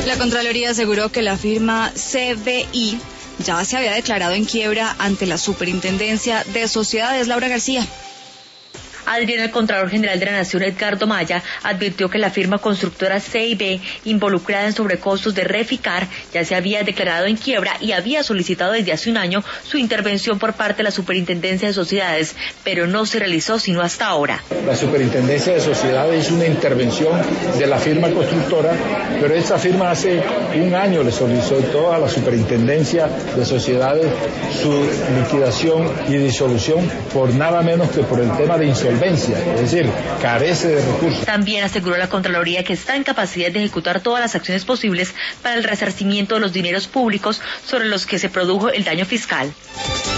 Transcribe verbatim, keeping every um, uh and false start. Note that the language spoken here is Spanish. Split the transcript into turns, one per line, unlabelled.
La Contraloría aseguró que la firma C B I ya se había declarado en quiebra ante la Superintendencia de Sociedades. Laura García.
Adrián, el Contralor General de la Nación, Edgardo Maya, advirtió que la firma constructora C I B, involucrada en sobrecostos de Reficar, ya se había declarado en quiebra y había solicitado desde hace un año su intervención por parte de la Superintendencia de Sociedades, pero no se realizó sino hasta ahora.
La Superintendencia de Sociedades hizo una intervención de la firma constructora, pero esa firma hace un año le solicitó a la Superintendencia de Sociedades su liquidación y disolución por nada menos que por el tema de insolvencia. Es decir, carece de recursos.
También aseguró la Contraloría que está en capacidad de ejecutar todas las acciones posibles para el resarcimiento de los dineros públicos sobre los que se produjo el daño fiscal.